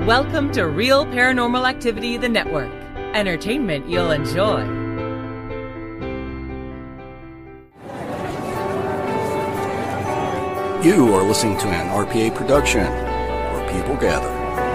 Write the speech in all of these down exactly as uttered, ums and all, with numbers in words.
Welcome to Real Paranormal Activity, the network. Entertainment you'll enjoy. You are listening to an R P A production, where people gather.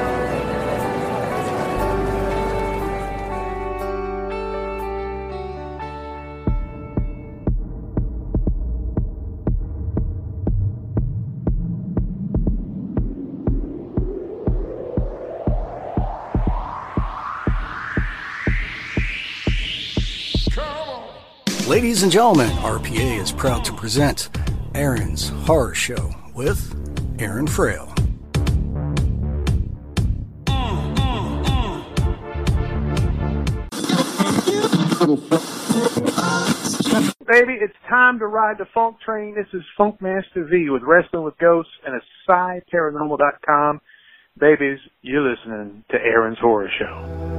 Ladies and gentlemen, R P A is proud to present Aaron's Horror Show with Aaron Frail. Baby, it's time to ride the funk train. This is Funkmaster V with Wrestling with Ghosts and a Sci Paranormal dot com. Babies, you're listening to Aaron's Horror Show.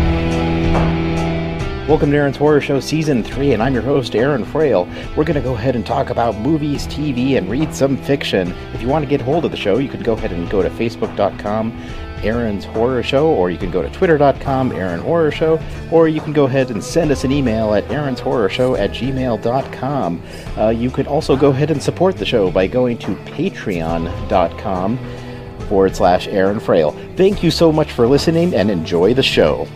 Welcome to Aaron's Horror Show Season three, and I'm your host, Aaron Frail. We're going to go ahead and talk about movies, T V, and read some fiction. If you want to get hold of the show, you can go ahead and go to Facebook dot com, Aaron's Horror Show, or you can go to Twitter dot com, Aaron Horror Show, or you can go ahead and send us an email at Aaron's Horror Show at gmail dot com. Uh, you can also go ahead and support the show by going to Patreon dot com forward slash Aaron Frail. Thank you so much for listening, and enjoy the show.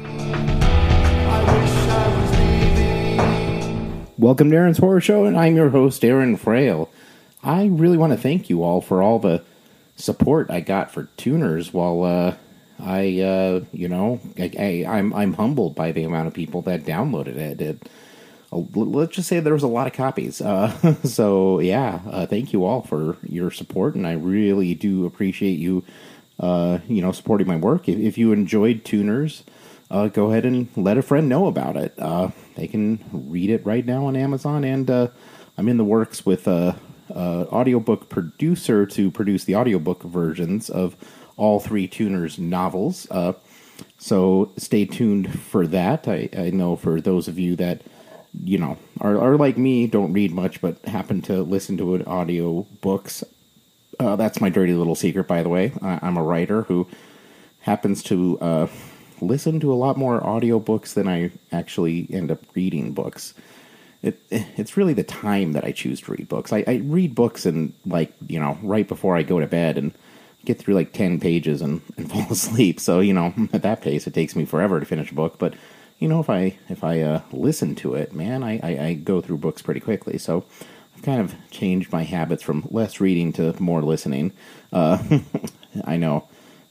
Welcome to Aaron's Horror Show, and I'm your host, Aaron Frail. I really want to thank you all for all the support I got for tuners while uh, I, uh, you know, I, I, I'm I'm humbled by the amount of people that downloaded it. it uh, let's just say there was a lot of copies. Uh, so, yeah, uh, thank you all for your support, and I really do appreciate you, uh, you know, supporting my work. If, if you enjoyed tuners, Uh, go ahead and let a friend know about it. Uh, they can read it right now on Amazon, and uh, I'm in the works with a, a audiobook producer to produce the audiobook versions of all three Tuners novels. Uh, so stay tuned for that. I, I know for those of you that, you know, are, are like me, don't read much, but happen to listen to an audiobooks. Uh, that's my dirty little secret, by the way. I, I'm a writer who happens to Uh, listen to a lot more audiobooks than I actually end up reading books. It It's really the time that I choose to read books. I, I read books and, like, you know, right before I go to bed and get through like ten pages and, and fall asleep. So, you know, at that pace, it takes me forever to finish a book. But, you know, if I if I uh, listen to it, man, I, I, I go through books pretty quickly. So I've kind of changed my habits from less reading to more listening. Uh, I know.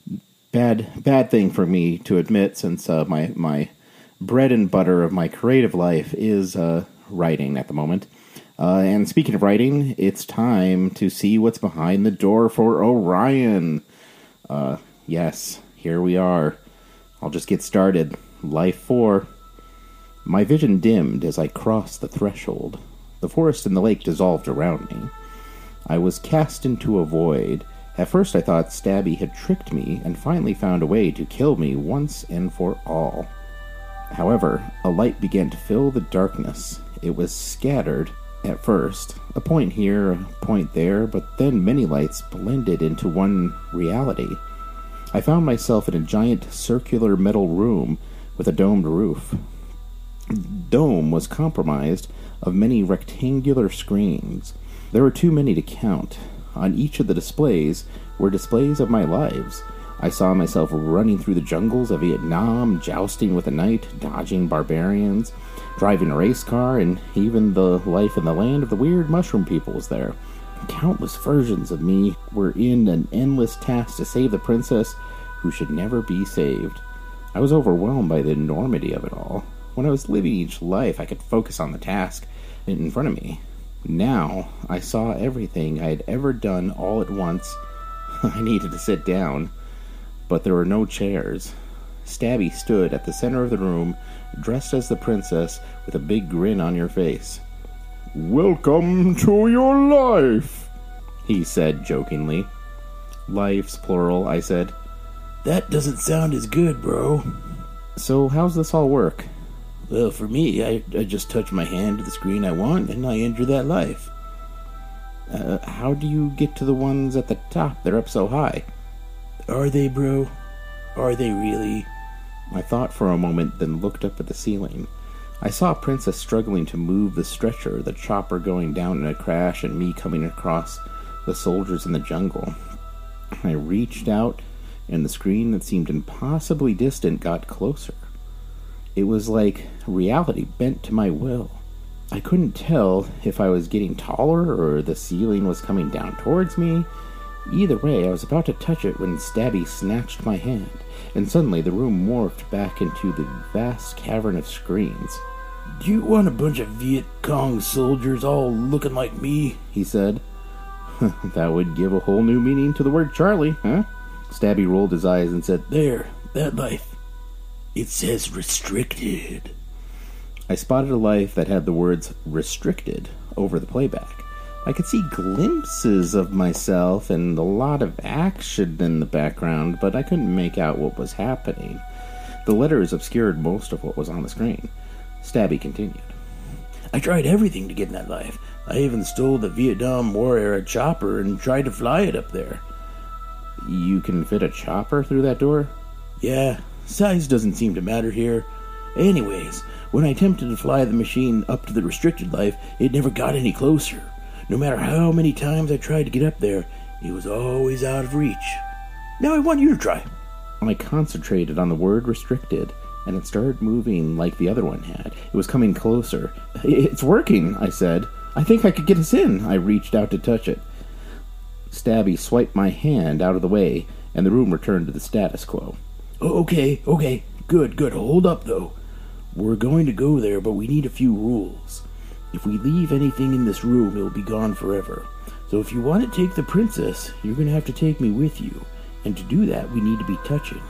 Bad bad thing for me to admit, since uh, my, my bread and butter of my creative life is uh, writing at the moment. Uh, and speaking of writing, it's time to see what's behind the door for Orion. Uh, yes, here we are. I'll just get started. Life four. My vision dimmed as I crossed the threshold. The forest and the lake dissolved around me. I was cast into a void. At first I thought Stabby had tricked me and finally found a way to kill me once and for all. However, a light began to fill the darkness. It was scattered at first, a point here, a point there, but then many lights blended into one reality. I found myself in a giant circular metal room with a domed roof. The dome was comprised of many rectangular screens. There were too many to count. On each of the displays were displays of my lives. I saw myself running through the jungles of Vietnam, jousting with a knight, dodging barbarians, driving a race car, and even the life in the land of the weird mushroom people was there. Countless versions of me were in an endless task to save the princess who should never be saved. I was overwhelmed by the enormity of it all. When I was living each life, I could focus on the task in front of me. Now, I saw everything I had ever done all at once. I needed to sit down, but there were no chairs. Stabby stood at the center of the room, dressed as the princess, with a big grin on your face. "Welcome to your life," he said jokingly. "Lives, plural," I said. "That doesn't sound as good, bro." "So how's this all work?" "Well, for me, I, I just touch my hand to the screen I want, and I enter that life." Uh, how do you get to the ones at the top? They're up so high. Are they, bro? Are they really? I thought for a moment, then looked up at the ceiling. I saw Princess struggling to move the stretcher, the chopper going down in a crash, and me coming across the soldiers in the jungle. I reached out, and the screen that seemed impossibly distant got closer. It was like reality bent to my will. I couldn't tell if I was getting taller or the ceiling was coming down towards me. Either way, I was about to touch it when Stabby snatched my hand, and suddenly the room morphed back into the vast cavern of screens. Do you want a bunch of Viet Cong soldiers all looking like me? He said. That would give a whole new meaning to the word Charlie, huh? Stabby rolled his eyes and said, There, that life. It says restricted. I spotted a life that had the words restricted over the playback. I could see glimpses of myself and a lot of action in the background, but I couldn't make out what was happening. The letters obscured most of what was on the screen. Stabby continued. I tried everything to get in that life. I even stole the Vietnam War-era chopper and tried to fly it up there. You can fit a chopper through that door? Yeah, size doesn't seem to matter here. Anyways, when I attempted to fly the machine up to the restricted life, it never got any closer. No matter how many times I tried to get up there, it was always out of reach. Now I want you to try. I concentrated on the word restricted, and it started moving like the other one had. It was coming closer. It's working, I said. I think I could get us in. I reached out to touch it. Stabby swiped my hand out of the way, and the room returned to the status quo. Oh, okay, okay. Good, good. Hold up, though. We're going to go there, but we need a few rules. If we leave anything in this room, it will be gone forever. So if you want to take the princess, you're going to have to take me with you. And to do that, we need to be touching.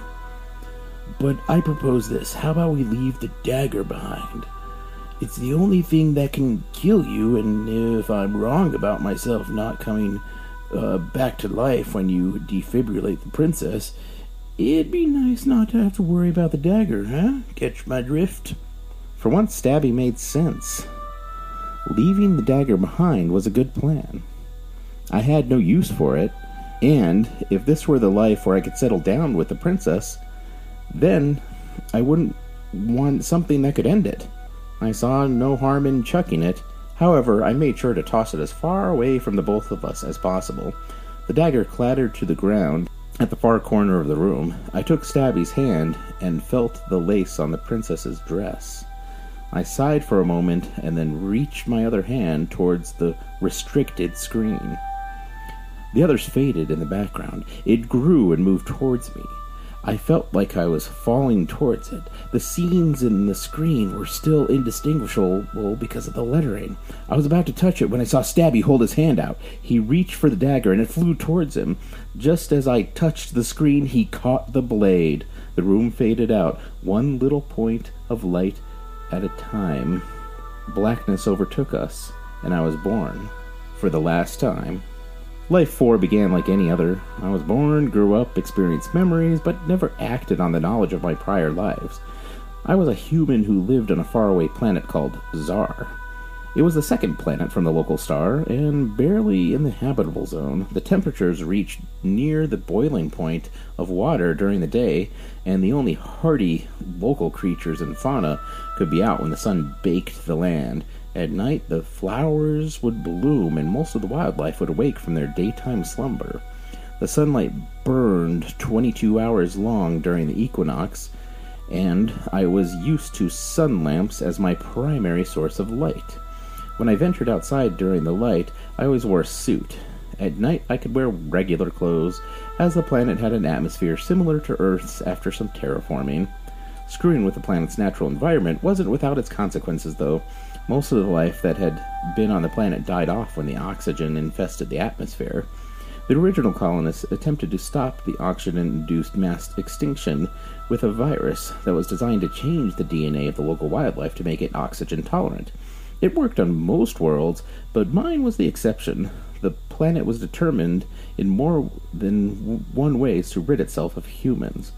But I propose this. How about we leave the dagger behind? It's the only thing that can kill you, and if I'm wrong about myself not coming uh, back to life when you defibrillate the princess, it'd be nice not to have to worry about the dagger, huh? Catch my drift? For once, Stabby made sense. Leaving the dagger behind was a good plan. I had no use for it, and if this were the life where I could settle down with the princess, then I wouldn't want something that could end it. I saw no harm in chucking it. However, I made sure to toss it as far away from the both of us as possible. The dagger clattered to the ground at the far corner of the room. I took Stabby's hand and felt the lace on the princess's dress. I sighed for a moment and then reached my other hand towards the restricted screen. The others faded in the background. It grew and moved towards me. I felt like I was falling towards it. The scenes in the screen were still indistinguishable because of the lettering. I was about to touch it when I saw Stabby hold his hand out. He reached for the dagger and it flew towards him. Just as I touched the screen, he caught the blade. The room faded out, one little point of light at a time. Blackness overtook us, and I was born. For the last time. Life four began like any other. I was born, grew up, experienced memories, but never acted on the knowledge of my prior lives. I was a human who lived on a faraway planet called Zar. It was the second planet from the local star, and barely in the habitable zone. The temperatures reached near the boiling point of water during the day, and the only hardy local creatures and fauna could be out when the sun baked the land. At night, the flowers would bloom, and most of the wildlife would awake from their daytime slumber. The sunlight burned twenty-two hours long during the equinox, and I was used to sun lamps as my primary source of light. When I ventured outside during the light, I always wore a suit. At night, I could wear regular clothes, as the planet had an atmosphere similar to Earth's after some terraforming. Screwing with the planet's natural environment wasn't without its consequences, though. Most of the life that had been on the planet died off when the oxygen infested the atmosphere. The original colonists attempted to stop the oxygen-induced mass extinction with a virus that was designed to change the D N A of the local wildlife to make it oxygen-tolerant. It worked on most worlds, but mine was the exception. The planet was determined in more than one ways to rid itself of humans.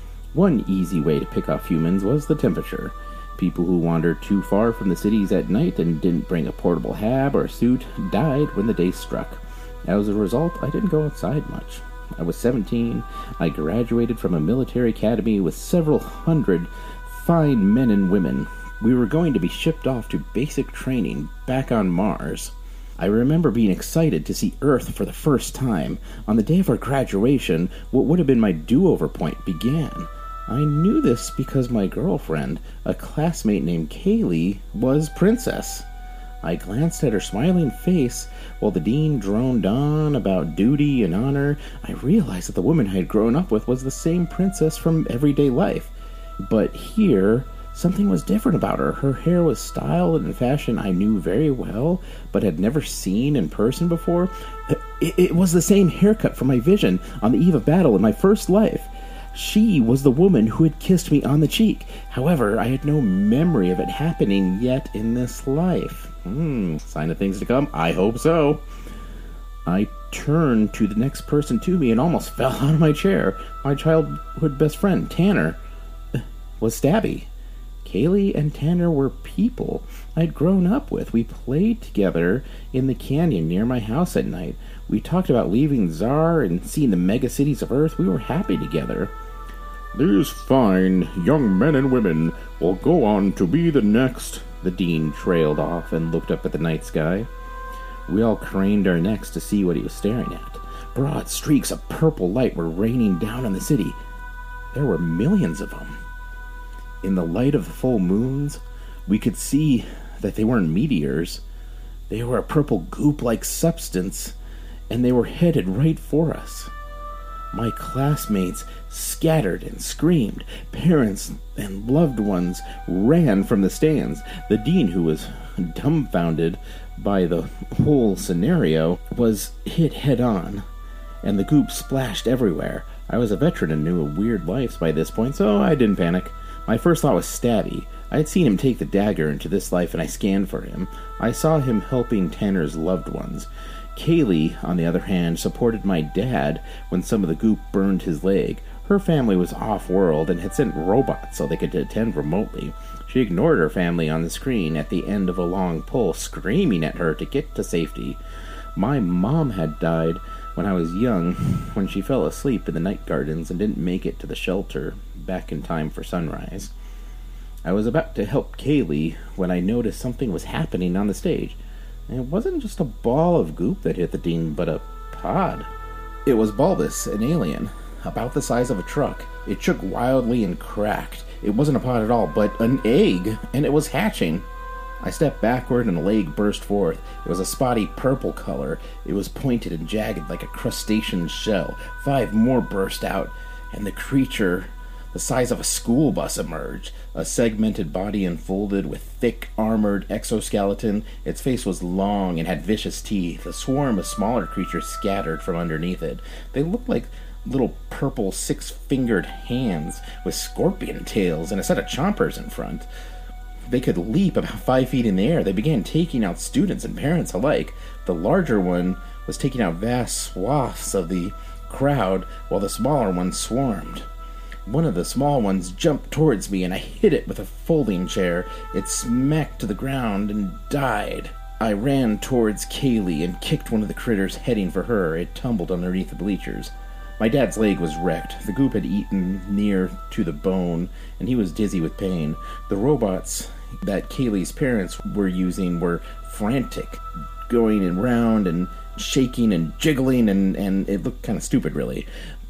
One easy way to pick off humans was the temperature. People who wandered too far from the cities at night and didn't bring a portable hab or suit died when the day struck. As a result, I didn't go outside much. I was seventeen. I graduated from a military academy with several hundred fine men and women. We were going to be shipped off to basic training back on Mars. I remember being excited to see Earth for the first time. On the day of our graduation, what would have been my do-over point began. I knew this because my girlfriend, a classmate named Kaylee, was Princess. I glanced at her smiling face while the dean droned on about duty and honor. I realized that the woman I had grown up with was the same princess from everyday life. But here, something was different about her. Her hair was styled in fashion I knew very well, but had never seen in person before. It, it was the same haircut from my vision on the eve of battle in my first life. She was the woman who had kissed me on the cheek. However, I had no memory of it happening yet in this life. Hmm, sign of things to come? I hope so. I turned to the next person to me and almost fell out of my chair. My childhood best friend, Tanner, was Stabby. Kaylee and Tanner were people I'd grown up with. We played together in the canyon near my house at night. We talked about leaving Zar and seeing the megacities of Earth. We were happy together. These fine young men and women will go on to be the next. The dean trailed off and looked up at the night sky. We all craned our necks to see what he was staring at. Broad streaks of purple light were raining down on the city. There were millions of them. In the light of the full moons, we could see that they weren't meteors. They were a purple goop-like substance, and they were headed right for us. My classmates scattered and screamed. Parents and loved ones ran from the stands. The dean, who was dumbfounded by the whole scenario, was hit head-on, and the goop splashed everywhere. I was a veteran and knew of weird lives by this point, so I didn't panic. My first thought was Stabby. I had seen him take the dagger into this life, and I scanned for him. I saw him helping Tanner's loved ones. Kaylee, on the other hand, supported my dad when some of the goop burned his leg. Her family was off-world and had sent robots so they could attend remotely. She ignored her family on the screen at the end of a long pull, screaming at her to get to safety. My mom had died when I was young, when she fell asleep in the night gardens and didn't make it to the shelter back in time for sunrise. I was about to help Kaylee when I noticed something was happening on the stage. It wasn't just a ball of goop that hit the dean, but a pod. It was Bulbous, an alien, about the size of a truck. It shook wildly and cracked. It wasn't a pod at all, but an egg, and it was hatching. I stepped backward and a leg burst forth. It was a spotty purple color. It was pointed and jagged like a crustacean shell. Five more burst out, and the creature, the size of a school bus, emerged. A segmented body unfolded with thick, armored exoskeleton. Its face was long and had vicious teeth. A swarm of smaller creatures scattered from underneath it. They looked like little purple six-fingered hands with scorpion tails and a set of chompers in front. They could leap about five feet in the air. They began taking out students and parents alike. The larger one was taking out vast swaths of the crowd, while the smaller one swarmed. One of the small ones jumped towards me, and I hit it with a folding chair. It smacked to the ground and died. I ran towards Kaylee and kicked one of the critters heading for her. It tumbled underneath the bleachers. My dad's leg was wrecked. The goop had eaten near to the bone, and he was dizzy with pain. The robots that Kaylee's parents were using were frantic, going around and shaking and jiggling, and, and it looked kind of stupid, really.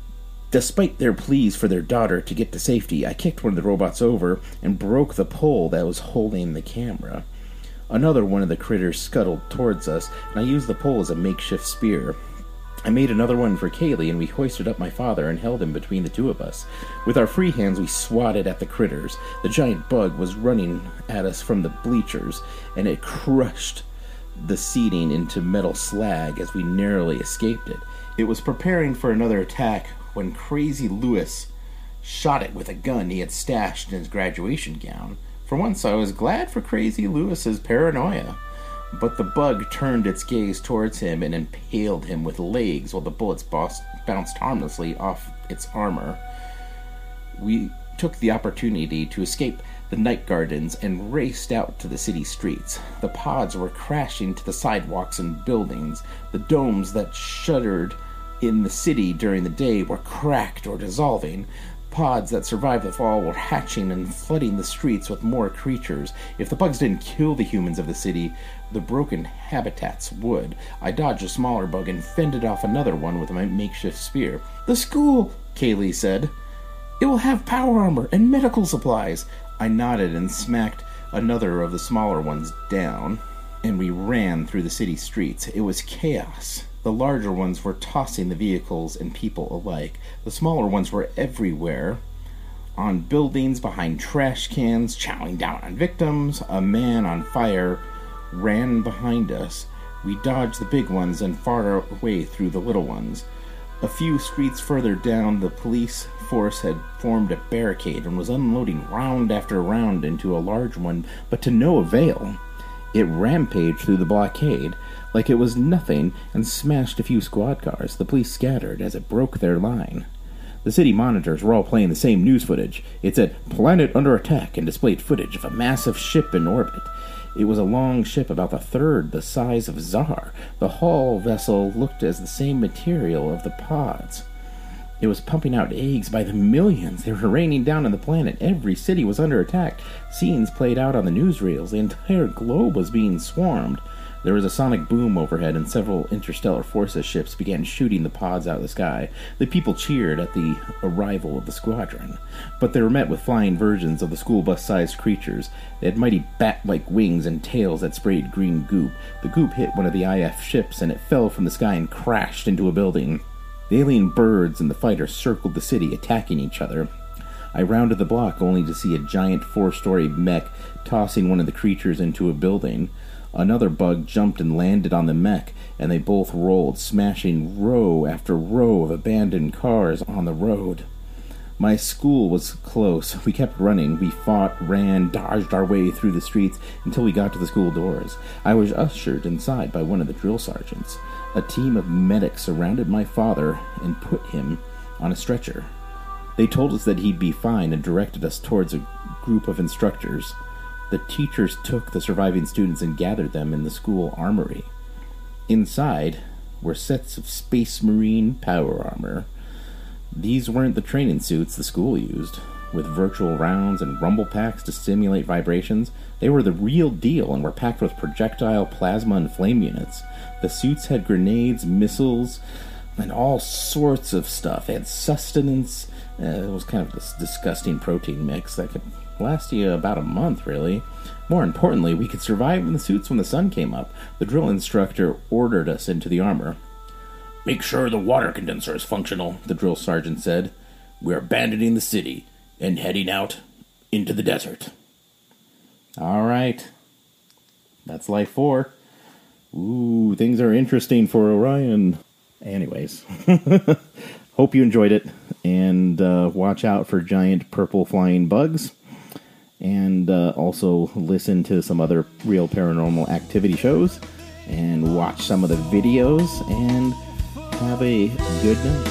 Despite their pleas for their daughter to get to safety, I kicked one of the robots over and broke the pole that was holding the camera. Another one of the critters scuttled towards us, and I used the pole as a makeshift spear. I made another one for Kaylee, and we hoisted up my father and held him between the two of us. With our free hands, we swatted at the critters. The giant bug was running at us from the bleachers, and it crushed the seating into metal slag as we narrowly escaped it. It was preparing for another attack when Crazy Lewis shot it with a gun he had stashed in his graduation gown. For once, I was glad for Crazy Lewis's paranoia. But the bug turned its gaze towards him and impaled him with legs while the bullets bounced harmlessly off its armor. We took the opportunity to escape the night gardens and raced out to the city streets. The pods were crashing to the sidewalks and buildings. The domes that shuddered in the city during the day were cracked or dissolving. Pods that survived the fall were hatching and flooding the streets with more creatures. If the bugs didn't kill the humans of the city, the broken habitats would. I dodged a smaller bug and fended off another one with my makeshift spear. "The school," Kaylee said. "It will have power armor and medical supplies." I nodded and smacked another of the smaller ones down, and we ran through the city streets. It was chaos. The larger ones were tossing the vehicles and people alike. The smaller ones were everywhere, on buildings, behind trash cans, chowing down on victims. A man on fire ran behind us. We dodged the big ones and far away through the little ones. A few streets further down, the police force had formed a barricade and was unloading round after round into a large one, but to no avail. It rampaged through the blockade like it was nothing and smashed a few squad cars. The police scattered as it broke their line. The city monitors were all playing the same news footage. It said, "Planet under attack," and displayed footage of a massive ship in orbit. It was a long ship about a third the size of Zar. The hull vessel looked as the same material of the pods. It was pumping out eggs by the millions. They were raining down on the planet. Every city was under attack. Scenes played out on the newsreels. The entire globe was being swarmed. There was a sonic boom overhead, and several interstellar forces ships began shooting the pods out of the sky. The people cheered at the arrival of the squadron, but they were met with flying versions of the school bus-sized creatures. They had mighty bat-like wings and tails that sprayed green goop. The goop hit one of the I F ships, and it fell from the sky and crashed into a building. The alien birds and the fighters circled the city, attacking each other. I rounded the block only to see a giant four-story mech tossing one of the creatures into a building. Another bug jumped and landed on the mech, and they both rolled, smashing row after row of abandoned cars on the road. My school was close. We kept running. We fought, ran, dodged our way through the streets until we got to the school doors. I was ushered inside by one of the drill sergeants. A team of medics surrounded my father and put him on a stretcher. They told us that he'd be fine and directed us towards a group of instructors. The teachers took the surviving students and gathered them in the school armory. Inside were sets of Space Marine power armor. These weren't the training suits the school used, with virtual rounds and rumble packs to simulate vibrations. They were the real deal and were packed with projectile, plasma, and flame units. The suits had grenades, missiles, and all sorts of stuff. They had sustenance. Uh, it was kind of this disgusting protein mix that could last you about a month, really. More importantly, we could survive in the suits when the sun came up. The drill instructor ordered us into the armor. "Make sure the water condenser is functional," the drill sergeant said. "We're abandoning the city and heading out into the desert." All right. That's Life four. Ooh, things are interesting for Orion. Anyways, hope you enjoyed it, and uh, watch out for giant purple flying bugs, and uh, also listen to some other real paranormal activity shows, and watch some of the videos, and have a good night.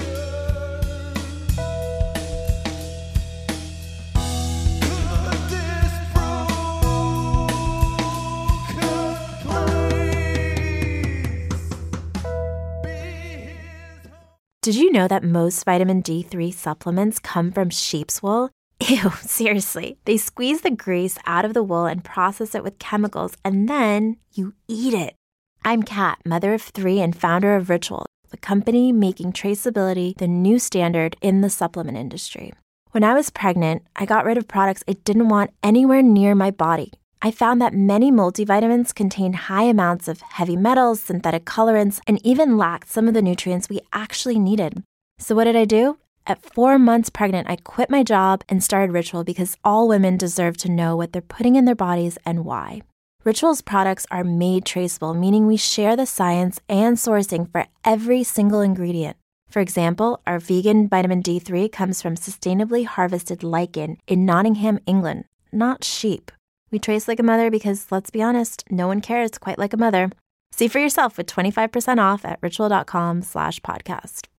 Did you know that most vitamin D three supplements come from sheep's wool? Ew, seriously. They squeeze the grease out of the wool and process it with chemicals, and then you eat it. I'm Kat, mother of three and founder of Ritual, the company making traceability the new standard in the supplement industry. When I was pregnant, I got rid of products I didn't want anywhere near my body. I found that many multivitamins contain high amounts of heavy metals, synthetic colorants, and even lacked some of the nutrients we actually needed. So what did I do? At four months pregnant, I quit my job and started Ritual because all women deserve to know what they're putting in their bodies and why. Ritual's products are made traceable, meaning we share the science and sourcing for every single ingredient. For example, our vegan vitamin D three comes from sustainably harvested lichen in Nottingham, England, not sheep. We trace like a mother because, let's be honest, no one cares quite like a mother. See for yourself with twenty-five percent off at ritual.com slash podcast.